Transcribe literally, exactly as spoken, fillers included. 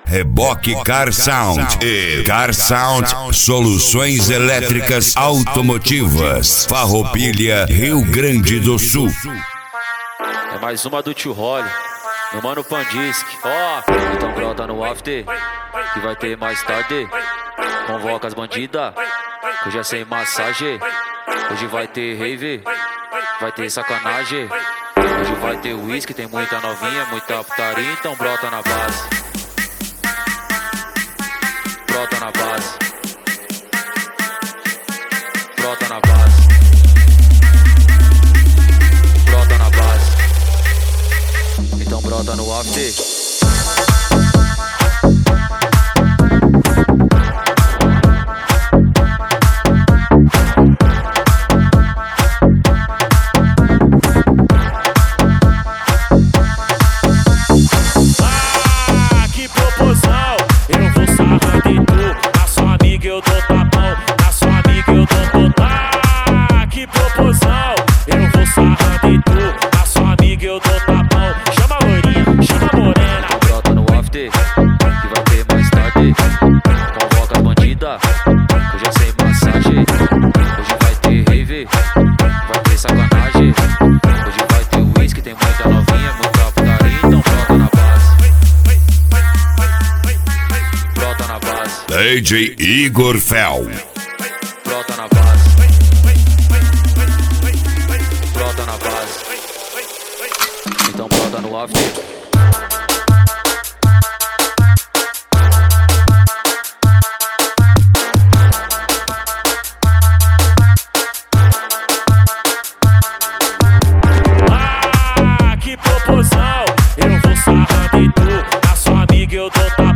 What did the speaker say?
Reboque Car Sound e Car Sound Soluções Elétricas Automotivas, Farroupilha, Rio Grande do Sul. É mais uma do Tio Rolly, meu mano Pandisk. Ó, oh, então brota no after, que vai ter mais tarde. Convoca as bandidas, que hoje é sem massagem. Hoje vai ter rave, vai ter sacanagem. Hoje vai ter whisky, tem muita novinha, muita putaria. Então brota na base, brota na base, brota na base, brota na base. Então brota no after. Eu dou tapão, na sua amiga eu dou total. Que proporção, eu vou sarrando em tu. Na sua amiga eu dou tapão. Chama a loirinha, chama a morena. Brota no after, que vai ter mais tarde. Convoca as bandidas, que hoje é sem massagem. Hoje vai ter rave, vai ter sacanagem. Hoje vai ter whisky, tem muita novinha, muita putaria. Então brota na base, brota na base. D J Igor Fel. Brota na base, brota na base. Então brota no after. Ah, que proporção, eu vou sarrando em tu. Na sua amiga eu dou tapão.